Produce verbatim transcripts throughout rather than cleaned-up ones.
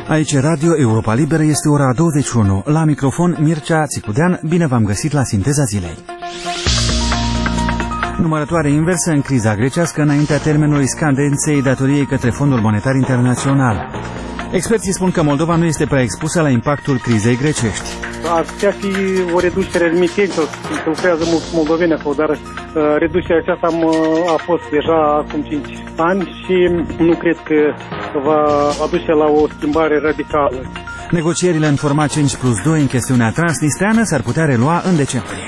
Aici Radio Europa Liberă, este ora douăzeci și unu. La microfon Mircea Țicudean, bine v-am găsit la Sinteza Zilei. Numărătoare inversă în criza grecească înaintea termenului scadenței datoriei către Fondul Monetar Internațional. Experții spun că Moldova nu este prea expusă la impactul crizei grecești. Ar putea fi o reducere remitență, se lucrează mulți moldoveni acolo, dar uh, reducerea aceasta am, a fost deja acum cinci ani și nu cred că va aduce la o schimbare radicală. Negocierile în format cinci plus doi în chestiunea transnistreană s-ar putea relua în decembrie.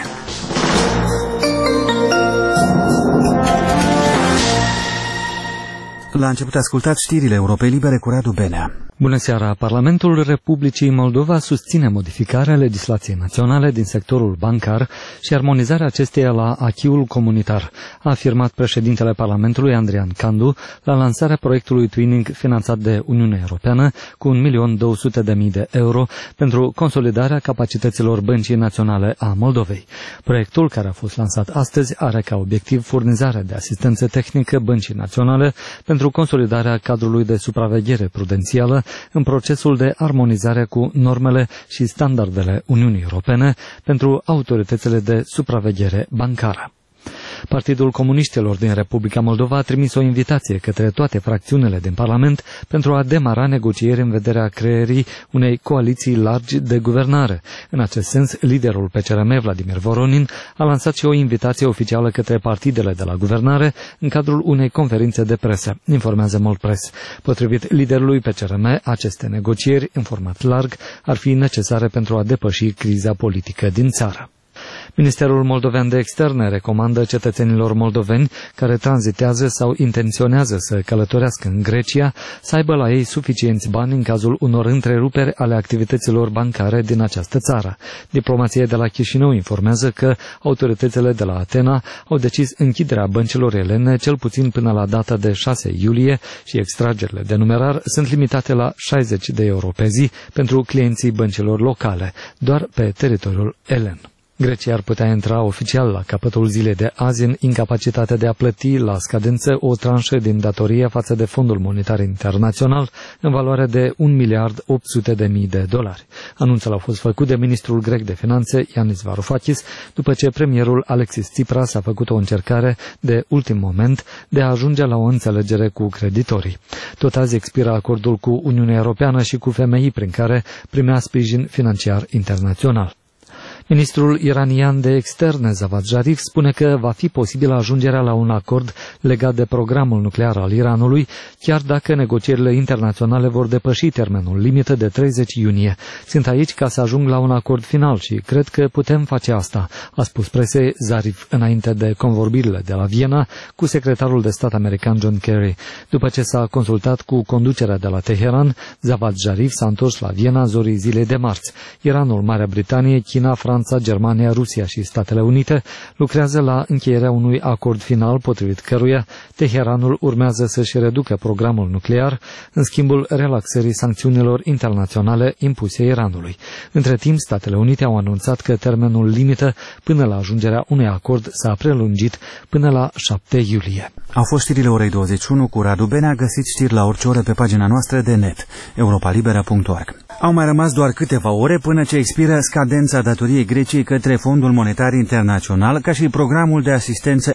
La început ascultați știrile Europei Libere cu Radu Benea. Bună seara! Parlamentul Republicii Moldova susține modificarea legislației naționale din sectorul bancar și armonizarea acesteia la acquis-ul comunitar, a afirmat președintele Parlamentului Andrian Candu la lansarea proiectului Twinning finanțat de Uniunea Europeană cu un milion două sute de mii de euro pentru consolidarea capacităților Băncii Naționale a Moldovei. Proiectul, care a fost lansat astăzi, are ca obiectiv furnizarea de asistență tehnică Băncii Naționale pentru consolidarea cadrului de supraveghere prudențială în procesul de armonizare cu normele și standardele Uniunii Europene pentru autoritățile de supraveghere bancară. Partidul Comuniștilor din Republica Moldova a trimis o invitație către toate fracțiunile din Parlament pentru a demara negocieri în vederea creării unei coaliții largi de guvernare. În acest sens, liderul P C R M, Vladimir Voronin, a lansat și o invitație oficială către partidele de la guvernare în cadrul unei conferințe de presă, informează Moldpress. Potrivit liderului P C R M, aceste negocieri, în format larg, ar fi necesare pentru a depăși criza politică din țară. Ministerul Moldovean de Externe recomandă cetățenilor moldoveni care tranzitează sau intenționează să călătorească în Grecia să aibă la ei suficienți bani în cazul unor întreruperi ale activităților bancare din această țară. Diplomația de la Chișinău informează că autoritățile de la Atena au decis închiderea băncilor elene cel puțin până la data de șase iulie și extragerile de numerar sunt limitate la șaizeci de euro pe zi pentru clienții băncilor locale, doar pe teritoriul elen. Grecia ar putea intra oficial la capătul zilei de azi în incapacitatea de a plăti la scadență o tranșă din datoria față de Fondul Monetar Internațional în valoare de un miliard opt sute de mii de dolari. Anunțul a fost făcut de ministrul grec de finanțe, Yanis Varoufakis, după ce premierul Alexis Tsipras a făcut o încercare de ultim moment de a ajunge la o înțelegere cu creditorii. Tot azi expiră acordul cu Uniunea Europeană și cu F M I prin care primea sprijin financiar internațional. Ministrul iranian de externe, Javad Zarif, spune că va fi posibilă ajungerea la un acord legat de programul nuclear al Iranului, chiar dacă negocierile internaționale vor depăși termenul limită de treizeci iunie. Sunt aici ca să ajung la un acord final și cred că putem face asta, a spus presei Zarif înainte de convorbirile de la Viena cu secretarul de stat american John Kerry. După ce s-a consultat cu conducerea de la Teheran, Javad Zarif s-a întors la Viena zorii zilei de marți. Iranul, Marea Britanie, China, Franța, Germania, Rusia și Statele Unite lucrează la încheierea unui acord final potrivit căruia Teheranul urmează să-și reducă programul nuclear în schimbul relaxării sancțiunilor internaționale impuse Iranului. Între timp, Statele Unite au anunțat că termenul limită până la ajungerea unui acord s-a prelungit până la șapte iulie. Au fost știrile orei douăzeci și unu cu Radu Benea, găsiți știri la orice oră pe pagina noastră de net, europa libera punct org. Au mai rămas doar câteva ore până ce expiră scadența datoriei Greciei către Fondul Monetar Internațional, ca și programul de asistență